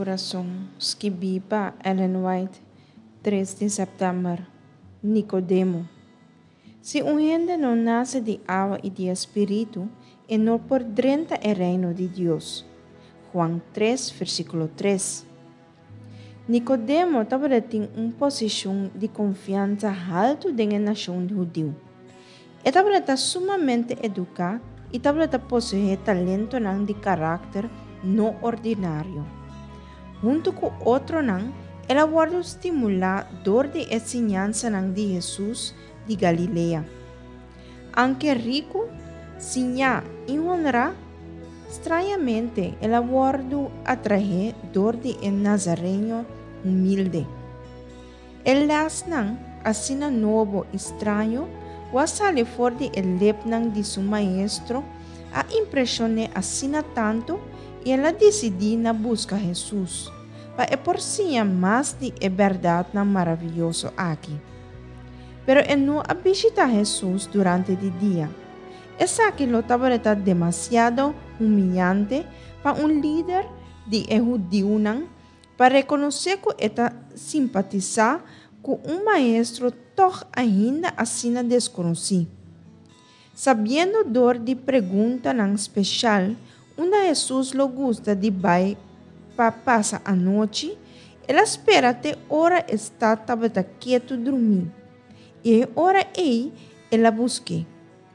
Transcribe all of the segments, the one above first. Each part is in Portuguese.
coração, escrevi Ellen White, 3 de setembro. Nicodemo. Se um gente não nasce de água e de espírito, e não poderá entrar no reino de Deus. Juan 3, versículo 3. Nicodemo estava em uma posição de confiança alta dentro da nação judeu. Ele estava sumamente educado e estava possuir talento de caráter não ordinário. Junto com outro ele foi estimulador de ensinança de Jesus de Galileia. Aunque rico, sinha e honra, estranhamente, ele foi atraído de Nazareno humilde. El lasnang, asina novo estranho, wasali for de el lepnang de su maestro, a impressione asina tanto, e ela decidiu na busca Jesus, para porcinha mais de verdade na maravilhoso aqui. Pero ele não visita Jesus durante o dia. Essa aquilo estava demasiado humilhante para líder de judeu para reconhecer que ele simpatizar com maestro toch ainda assim desconhecido. Sabendo dor de pergunta especial, Jesus lo gusta de vai para passar a noite, ele espera até hora estava quieto dormir. E hora ela busque.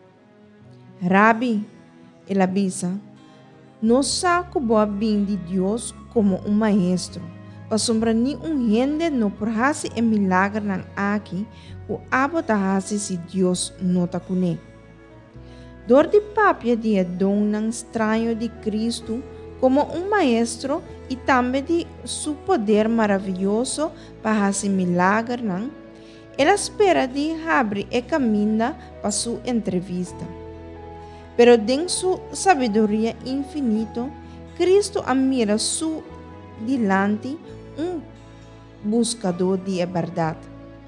Rabi, ela avisa, não sabe boa bem de Deus como maestro. Para sombra ni gente não por fazer milagre aqui, o abota se Deus não está com ele. Dor de papia de dom estranho de Cristo como maestro e também de seu poder maravilhoso para fazer milagre, ela espera de abrir e caminho para sua entrevista. Pero em sua sabedoria infinita, Cristo admira su dilante buscador de verdade.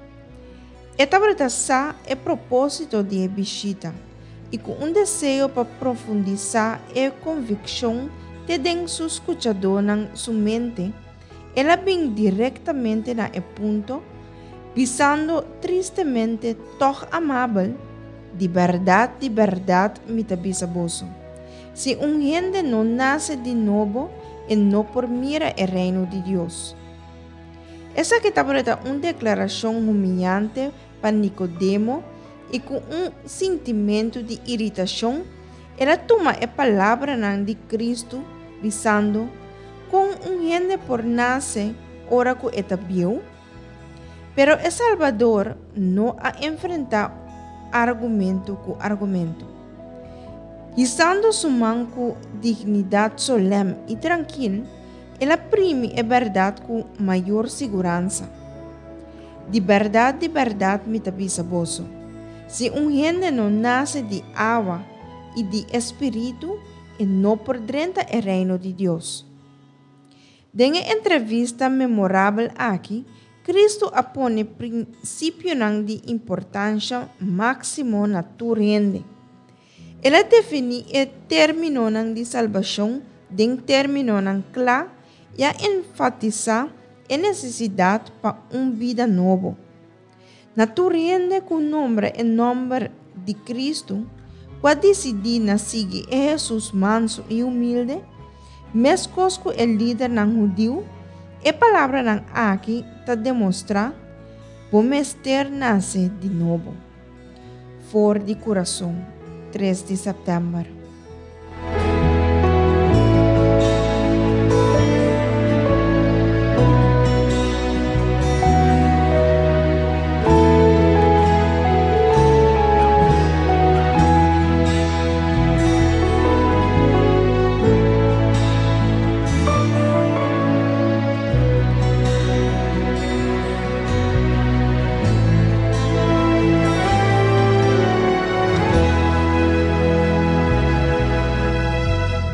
Estava é propósito de visita e com desejo para profundizar a convicção de dentro seu escutador na sua mente, ela vem diretamente na ponto, visando tristemente toch amável, de verdade, me tabisa boso. Se gente não nasce de novo, e não por mira o reino de Deus. Essa que estava uma declaração humilhante para Nicodemo e com sentimento de irritação, ela toma a palavra de Cristo, visando com gente por nascer, ora que eta viu. Pero o Salvador não a enfrenta argumento com argumento. Guisando sua mão com dignidade solene e tranquila, ela prime a verdade com maior segurança. De verdade, me tabisa boso. Se gente não nasce de água e de espírito, e não poderá entrar no reino de Deus. Em entrevista memorável aqui, Cristo apone princípio de importância máximo na tua rende. Ela define o término de salvação em término claro e a enfatizar a necessidade para vida nova. Na tua rende com o nome de Cristo, quando decidir seguir Jesus manso e humilde, mesmo que o líder judeu, a palavra aqui está demonstrar o mestre nasce de novo. For de coração, 3 de setembro.